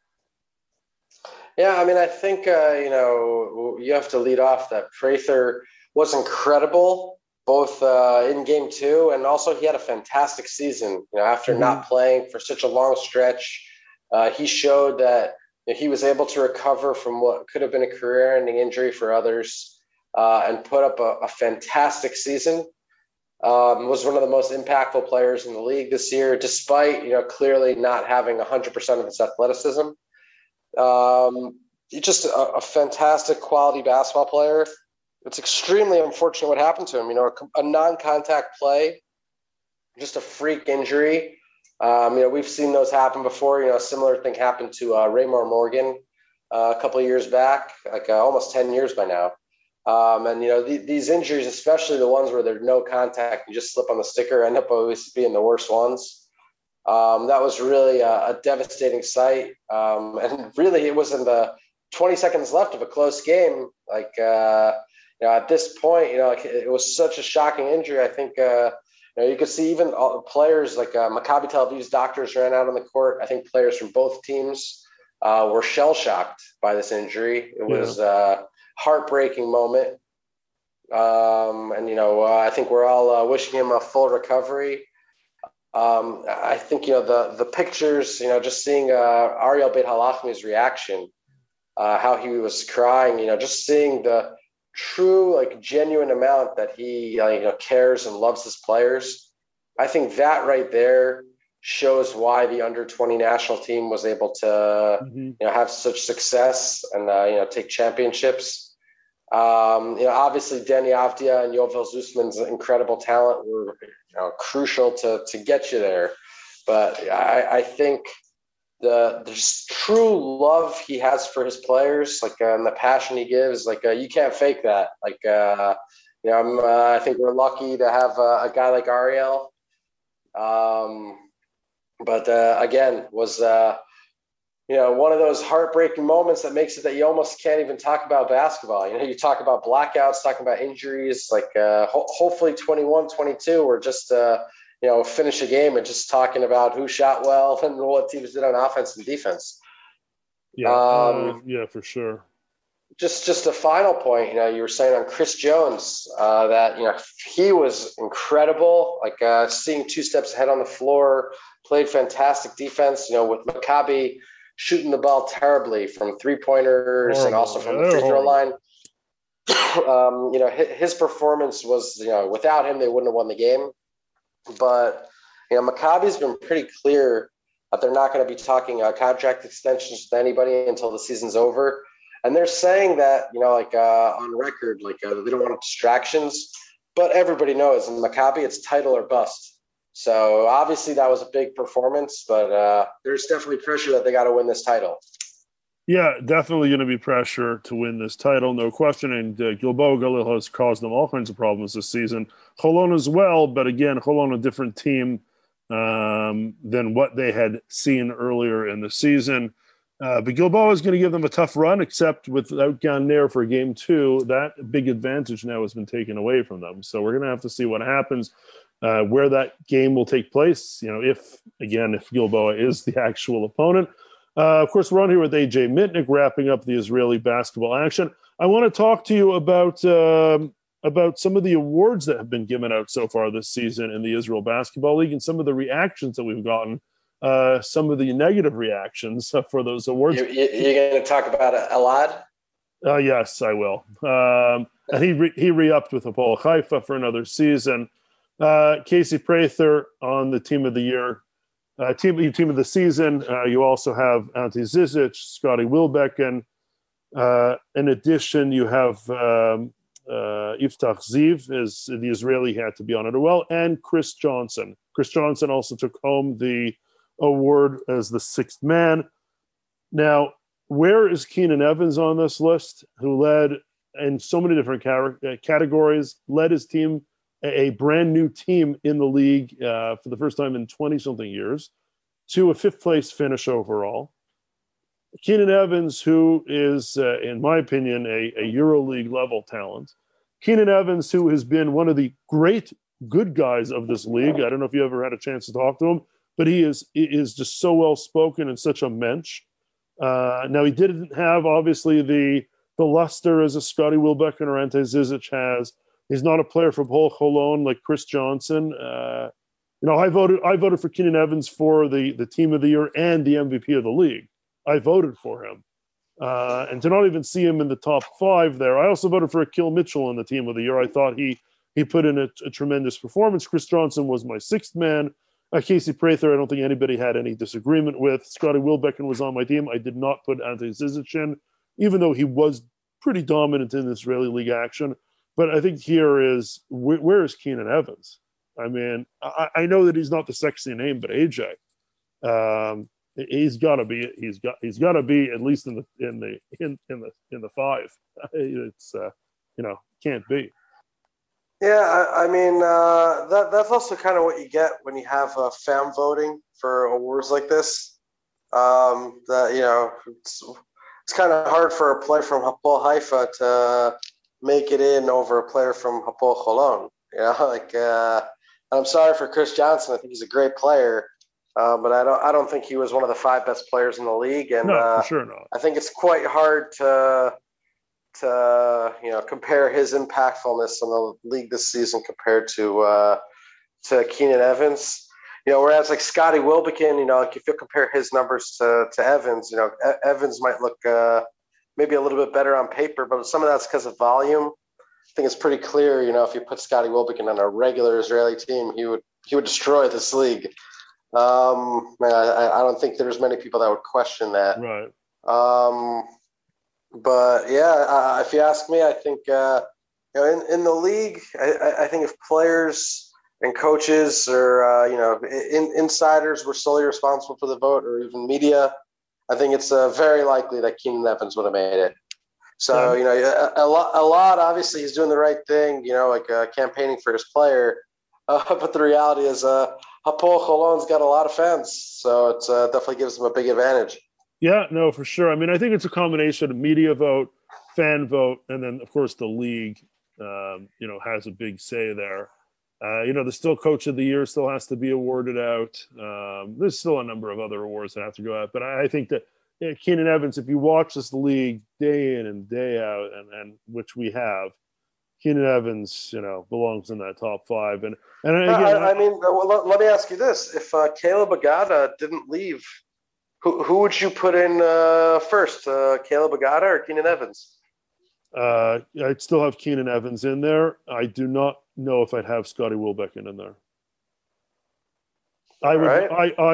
Yeah, I mean, I think, uh, you know, you have to lead off that Prather was incredible, both uh, in game two, and also he had a fantastic season, you know, after mm-hmm. not playing for such a long stretch. Uh, he showed that you know, he was able to recover from what could have been a career-ending injury for others uh, and put up a, a fantastic season. Um, was one of the most impactful players in the league this year, despite you know clearly not having one hundred percent of his athleticism. Um, he's just a, a fantastic quality basketball player. It's extremely unfortunate what happened to him. You know, a, a non-contact play, just a freak injury. Um, you know, we've seen those happen before. You know, a similar thing happened to uh, Raymar Morgan uh, a couple of years back, like uh, almost ten years by now. Um, and, you know, the, these injuries, especially the ones where there's no contact, you just slip on the sticker, end up always being the worst ones. Um, that was really a, a devastating sight. Um, and really, it was in the twenty seconds left of a close game. Like, uh, you know, at this point, you know, like, it was such a shocking injury. I think, uh, you know, you could see even all players like uh, Maccabi Tel Aviv's doctors ran out on the court. I think players from both teams uh, were shell-shocked by this injury. It was yeah. a heartbreaking moment. Um, and, you know, uh, I think we're all uh, wishing him a full recovery. Um, I think, you know, the the pictures, you know, just seeing uh, Ariel Beit Halachmi's reaction, uh, how he was crying, you know, just seeing the true, like, genuine amount that he, uh, you know, cares and loves his players. I think that right there shows why the under twenty national team was able to, mm-hmm. you know, have such success and, uh, you know, take championships. Um, you know, obviously Danny Avdia and Yovel Zusman's incredible talent were, you know, crucial to to get you there. But I, I think the the true love he has for his players, like uh, and the passion he gives, like uh, you can't fake that. Like uh, you know, I'm, uh, I think we're lucky to have uh, a guy like Ariel. Um, but uh, again, was uh, you know, one of those heartbreaking moments that makes it that you almost can't even talk about basketball. You know, you talk about blackouts, talking about injuries, like uh, ho- hopefully twenty-one, twenty-two, or just, uh, you know, finish a game and just talking about who shot well and what teams did on offense and defense. Yeah, um, uh, yeah, for sure. Just just a final point, you know, you were saying on Chris Jones uh, that, you know, he was incredible, like uh, seeing two steps ahead on the floor, played fantastic defense, you know, with Maccabi shooting the ball terribly from three-pointers horrible. And also from the free throw line. um, you know, his, his performance was, you know, without him, they wouldn't have won the game. But, you know, Maccabi's been pretty clear that they're not going to be talking uh, contract extensions with anybody until the season's over. And they're saying that, you know, like uh, on record, like uh, they don't want distractions. But everybody knows in Maccabi, it's title or bust. So obviously that was a big performance, but uh, there's definitely pressure that they got to win this title. Yeah, definitely going to be pressure to win this title, no question. And uh, Gilboa Galil has caused them all kinds of problems this season. Cholon as well, but again, Cholon a different team um, than what they had seen earlier in the season. Uh, but Gilboa is going to give them a tough run, except without Gagner for game two. That big advantage now has been taken away from them. So we're going to have to see what happens, uh, where that game will take place. You know, if, again, if Gilboa is the actual opponent. Uh, of course, we're on here with A J Mitnick, wrapping up the Israeli basketball action. I want to talk to you about um, about some of the awards that have been given out so far this season in the Israel Basketball League and some of the reactions that we've gotten. Uh, some of the negative reactions uh, for those awards. You, you, you're going to talk about Elad? Uh, yes, I will. Um, and he re- he re-upped with Hapoel Haifa for another season. Uh, Casey Prather on the Team of the Year, uh, team team of the season. Uh, you also have Ante Zizic, Scotty Wilbekin. Uh, in addition, you have um, uh, Yiftach Ziv, as the Israeli had to be on it as well, and Chris Johnson. Chris Johnson also took home the award as the sixth man. Now, where is Keenan Evans on this list, who led in so many different categories, led his team, a brand new team in the league uh, for the first time in twenty-something years, to a fifth-place finish overall. Keenan Evans, who is, uh, in my opinion, a, a EuroLeague-level talent. Keenan Evans, who has been one of the great good guys of this league. I don't know if you ever had a chance to talk to him, but he is he is just so well-spoken and such a mensch. Uh, now, he didn't have, obviously, the the luster as a Scotty Wilbekin or Ante Zizic has. He's not a player for Hapoel Cholon like Chris Johnson. Uh, you know, I voted I voted for Keenan Evans for the, the Team of the Year and the M V P of the league. I voted for him. Uh, and to not even see him in the top five there. I also voted for Akil Mitchell in the Team of the Year. I thought he he put in a, a tremendous performance. Chris Johnson was my sixth man. Uh, Casey Prather, I don't think anybody had any disagreement with. Scotty Wilbekin was on my team. I did not put Ante Zizic in, even though he was pretty dominant in the Israeli league action. But I think here is, where, where is Keenan Evans? I mean, I, I know that he's not the sexy name, but A J, um, he's got to be. He's got. He's got to be at least in the in the in, in the in the five. It's uh, you know, can't be. Yeah, I, I mean, uh, that that's also kind of what you get when you have uh, fan voting for awards like this. Um, that, you know, it's, it's kind of hard for a player from Hapoel Haifa to make it in over a player from Hapoel Cholon. You know, like uh, I'm sorry for Chris Johnson. I think he's a great player, uh, but I don't I don't think he was one of the five best players in the league. And no, uh, for sure not. I think it's quite hard to. to you know compare his impactfulness in the league this season compared to uh, to Keenan Evans. You know, whereas like Scotty Wilbekin, you know, like if you compare his numbers to to Evans, you know, e- Evans might look uh, maybe a little bit better on paper, but some of that's because of volume. I think it's pretty clear, you know, if you put Scotty Wilbekin on a regular Israeli team, he would he would destroy this league. Um, I, I don't think there's many people that would question that. Right. Um, But yeah, uh, if you ask me, I think uh, you know in, in the league, I, I think if players and coaches or uh, you know in, insiders were solely responsible for the vote, or even media, I think it's uh, very likely that Keenan Evans would have made it. So yeah. you know, a, a lot, a lot. Obviously, he's doing the right thing. You know, like uh, campaigning for his player. Uh, but the reality is, uh, Hapoel Cholon's got a lot of fans, so it uh, definitely gives him a big advantage. Yeah, no, for sure. I mean, I think it's a combination of media vote, fan vote, and then, of course, the league, um, you know, has a big say there. Uh, you know, the still Coach of the Year still has to be awarded out. Um, there's still a number of other awards that have to go out. But I, I think that you know, Keenan Evans, if you watch this league day in and day out, and, and which we have, Keenan Evans, you know, belongs in that top five. And, and again, I, I mean, well, let, let me ask you this. If uh, Caleb Agada didn't leave, Who who would you put in uh, first, uh, Caleb Agada or Keenan Evans? Uh, I'd still have Keenan Evans in there. I do not know if I'd have Scotty Wilbekin in there. I would. Right. I, I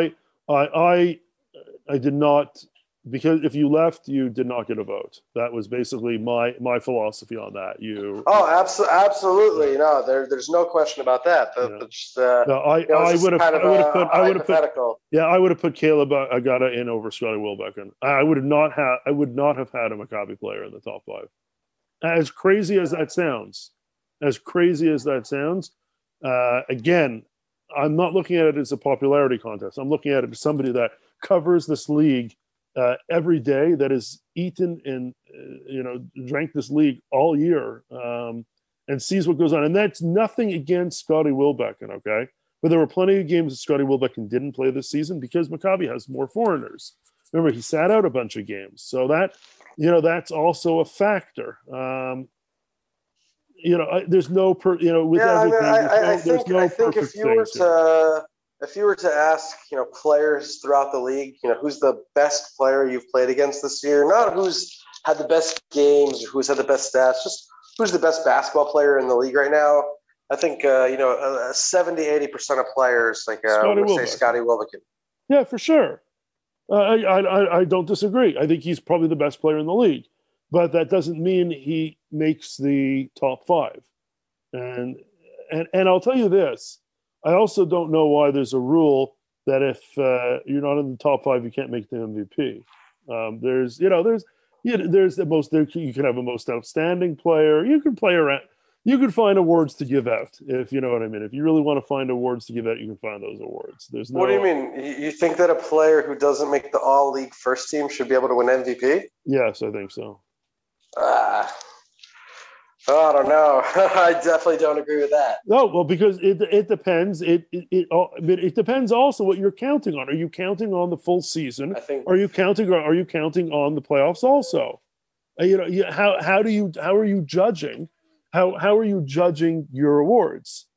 I I I did not, because if you left, you did not get a vote. That was basically my my philosophy on that. You Oh, absolutely, absolutely. No, there, there's no question about that. The, yeah. the, just, uh, No, I you know, I would have kind of I would have a put I would have put hypothetical. yeah I would have put Caleb Agata in over Scotty Wilbekin. I would have not had I would not have had a Maccabi player in the top five. As crazy as that sounds, as crazy as that sounds, uh, again, I'm not looking at it as a popularity contest. I'm looking at it as somebody that covers this league uh, every day, that has eaten and uh, you know drank this league all year, um, and sees what goes on. And that's nothing against Scotty Wilbekin, okay? But there were plenty of games that Scotty Wilbekin didn't play this season because Maccabi has more foreigners. Remember, he sat out a bunch of games, so that you know that's also a factor. Um, you know, I, there's no per, you know with Yeah, I mean, everything. I, There's I, no, I there's think no I think perfect if you were things here. to if you were to ask, you know, players throughout the league, you know, who's the best player you've played against this year? Not who's had the best games or who's had the best stats, just who's the best basketball player in the league right now. I think uh, you know, uh, seventy, eighty percent of players like uh, Scotty would say Wilbekin. Scotty Wilbekin. Yeah, for sure. Uh, I, I I don't disagree. I think he's probably the best player in the league, but that doesn't mean he makes the top five. And and and I'll tell you this: I also don't know why there's a rule that if uh, you're not in the top five, you can't make the M V P. Um, there's you know there's you know, there's the most there, you can have a most outstanding player. You can play around. You can find awards to give out if you know what I mean. If you really want to find awards to give out, you can find those awards. There's no. What do you mean? You think that a player who doesn't make the all league first team should be able to win M V P? Yes, I think so. Ah. Oh, I don't know. I definitely don't agree with that. No, well, because it it depends. It it it, it it depends also what you're counting on. Are you counting on the full season? I think. Are you counting? Are you counting on the playoffs also? Uh, you know, you, how how do you how are you judging? How how are you judging your awards?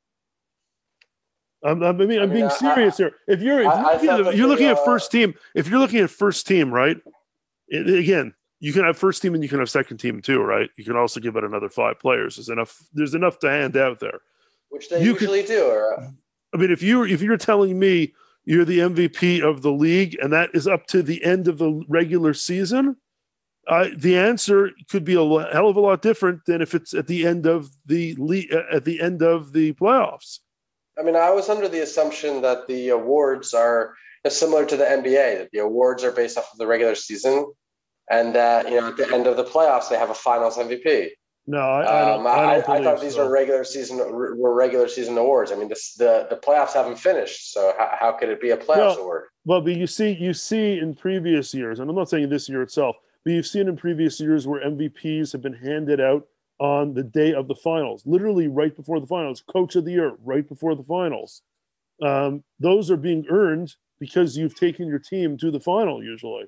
I'm, I mean, I'm I mean, being I, serious here. If you're if you're, I, looking, at, you're looking at first team, if you're looking at first team, right? It, again, you can have first team and you can have second team too, right? You can also give it another five players. There's enough. There's enough to hand out there, which they you usually can, do. Or I mean, if you if you're telling me you're the M V P of the league and that is up to the end of the regular season, uh, the answer could be a hell of a lot different than if it's at the end of the league, at the end of the playoffs. I mean, I was under the assumption that the awards are similar to the N B A. That the awards are based off of the regular season, and that you know at the end of the playoffs they have a Finals M V P. No, I, I don't. Um, I, don't I, I thought these so. were regular season were regular season awards. I mean, this, the the playoffs haven't finished, so how, how could it be a playoffs well, award? Well, but you see, you see in previous years, and I'm not saying this year itself, but you've seen in previous years where M V Ps have been handed out on the day of the finals, literally right before the finals. Coach of the year, right before the finals. Um, those are being earned because you've taken your team to the final. Usually,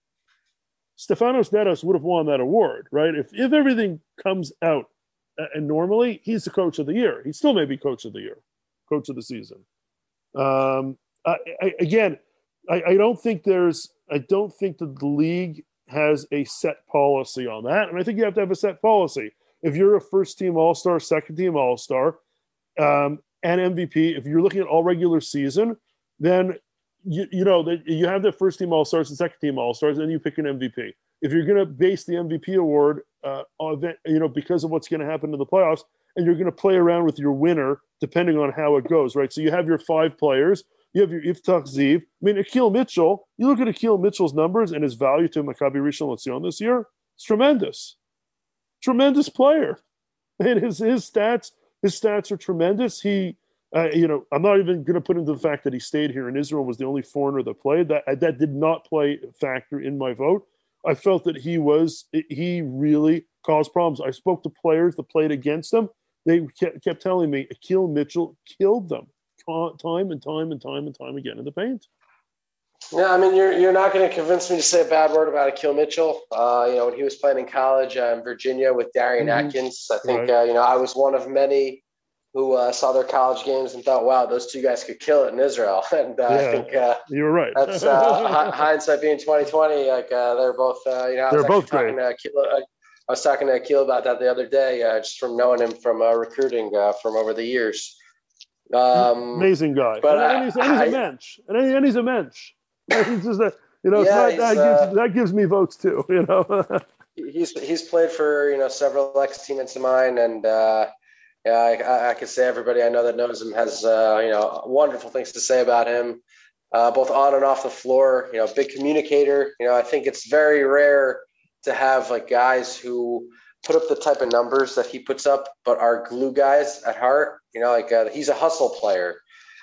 Stefanos Netos would have won that award, right? If if everything comes out, uh, and normally he's the coach of the year, he still may be coach of the year, coach of the season. Um, I, I, again, I, I don't think there's, I don't think that the league has a set policy on that, and I think you have to have a set policy. If you're a first team All Star, second team All Star, um, and M V P, if you're looking at all regular season, then you, you know that you have the first team All Stars and second team All Stars, and you pick an M V P. If you're going to base the M V P award uh, on that, you know, because of what's going to happen in the playoffs, and you're going to play around with your winner depending on how it goes, right? So you have your five players, you have your Iftach Ziv. I mean, Akil Mitchell. You look at Akil Mitchell's numbers and his value to Maccabi Rishon LeZion this year. It's tremendous, tremendous player, and his his stats. His stats are tremendous. He, uh, you know, I'm not even going to put into the fact that he stayed here in Israel, was the only foreigner that played. That that did not play a factor in my vote. I felt that he was, he really caused problems. I spoke to players that played against him. They kept, kept telling me Akil Mitchell killed them time and time and time and time again in the paint. Yeah, I mean, you're you're not going to convince me to say a bad word about Akil Mitchell. Uh, you know, when he was playing in college uh, in Virginia with Darian mm-hmm. Atkins, I think, right. uh, you know, I was one of many who uh, saw their college games and thought, wow, those two guys could kill it in Israel. And uh, yeah, I think uh, you were right. That's uh, hindsight being twenty twenty. Like uh, they're both, uh, you know, I they're was both talking great. to Akil, uh, I was talking to Akil about that the other day, uh, just from knowing him from uh, recruiting uh, from over the years. Um, Amazing guy. But and, and, he's, and he's I, a mensch. And, and he's a mensch. He's just a, you know, Yeah, it's not, that, uh, gives, that gives me votes too, you know. he's he's played for, you know, several ex-teammates of mine, and uh, yeah, I, I could say everybody I know that knows him has, uh, you know, wonderful things to say about him, uh, both on and off the floor. You know, big communicator. You know, I think it's very rare to have like guys who put up the type of numbers that he puts up, but are glue guys at heart. You know, like uh, he's a hustle player.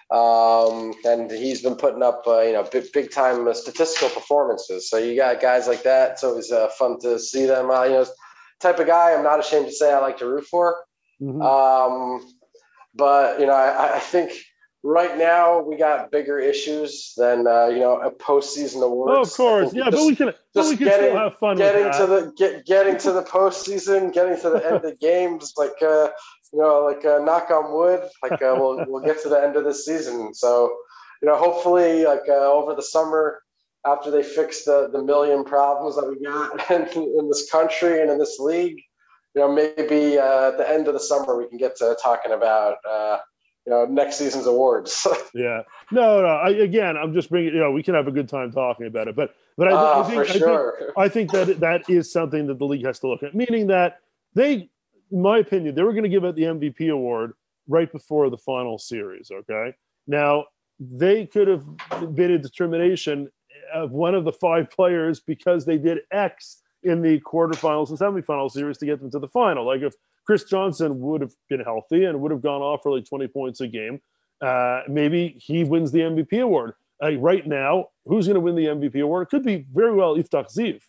Um, and he's been putting up, uh, you know, big, big time uh, statistical performances. So you got guys like that. It's always uh, fun to see them. Uh, you know, type of guy I'm not ashamed to say I like to root for. Mm-hmm. Um, but you know, I, I think right now we got bigger issues than uh, you know, a postseason awards. Oh, of course, yeah, just, but we can, but we can getting, still have fun. Getting with to that. the get, getting to the postseason, getting to the end of games, like uh, you know, like uh, knock on wood, like uh, we'll we'll get to the end of the season. So you know, hopefully, like uh, over the summer, after they fix the the million problems that we got in, in this country and in this league, you know, maybe uh, at the end of the summer we can get to talking about uh, you know, next season's awards. Yeah, no, no. I, again, I'm just bringing. You know, we can have a good time talking about it, but but I, uh, I think for sure. I think I think that that is something that the league has to look at. Meaning that they, in my opinion, they were going to give out the M V P award right before the final series. Okay, now they could have been a determination of one of the five players because they did X in the quarterfinals and semifinal series to get them to the final. Like if Chris Johnson would have been healthy and would have gone off for like twenty points a game, uh, maybe he wins the M V P award. Uh, right now, who's going to win the M V P award? It could be very well Iftach Ziv.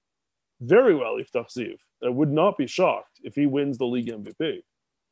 Very well Iftach Ziv. I would not be shocked if he wins the league M V P.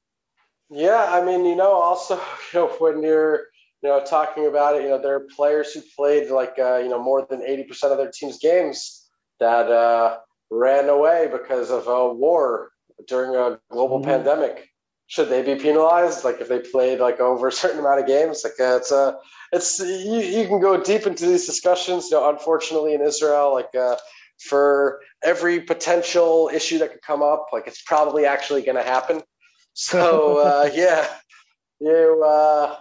Yeah, I mean, you know, also, you know, when you're, you know, talking about it, you know, there are players who played like, uh, you know, more than eighty percent of their team's games that uh, ran away because of a war during a global mm-hmm. pandemic. Should they be penalized? Like if they played like over a certain amount of games, like uh, it's a, uh, it's you, you can go deep into these discussions. You know, unfortunately in Israel, like uh, for every potential issue that could come up, like it's probably actually going to happen. So uh, yeah, you. Uh,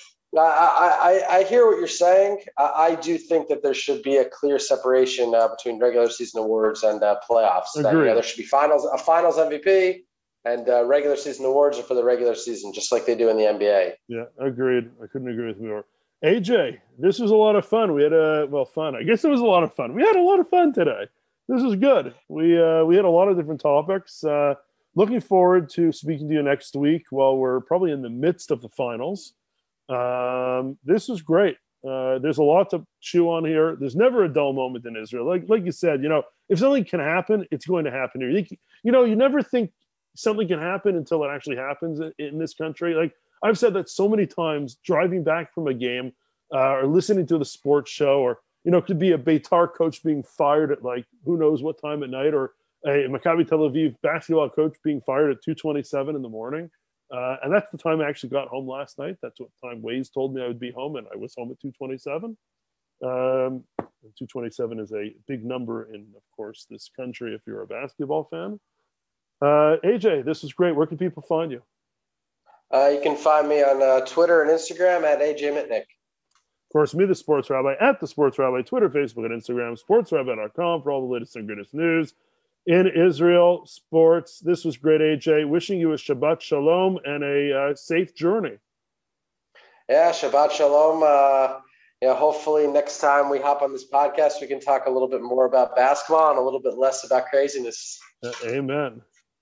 I, I I hear what you're saying. I, I do think that there should be a clear separation uh, between regular season awards and uh, playoffs. That, you know, there should be finals, a finals M V P, and uh, regular season awards are for the regular season, just like they do in the N B A. Yeah, agreed. I couldn't agree with you more. A J, this was a lot of fun. We had a well, fun. I guess it was a lot of fun. We had a lot of fun today. This was good. We uh, we had a lot of different topics. Uh, looking forward to speaking to you next week while we're probably in the midst of the finals. Um, this was great. Uh, there's a lot to chew on here. There's never a dull moment in Israel. Like like you said, you know, if something can happen, it's going to happen here. You, you know, you never think something can happen until it actually happens in, in this country. Like I've said that so many times, driving back from a game uh, or listening to the sports show, or you know, it could be a Beitar coach being fired at like who knows what time at night, or a Maccabi Tel Aviv basketball coach being fired at two twenty-seven in the morning. Uh, and that's the time I actually got home last night. That's what time Waze told me I would be home, and I was home at two twenty-seven. Um, two twenty-seven is a big number in, of course, this country if you're a basketball fan. Uh, A J, this was great. Where can people find you? Uh, you can find me on uh, Twitter and Instagram at A J Mitnick. Of course, me, the Sports Rabbi, at the Sports Rabbi, Twitter, Facebook, and Instagram, sports rabbi dot com for all the latest and greatest news in Israel sports. This was great, A J. Wishing you a Shabbat Shalom and a uh, safe journey. Yeah, Shabbat Shalom. Uh, yeah, hopefully next time we hop on this podcast, we can talk a little bit more about basketball and a little bit less about craziness. Uh, amen.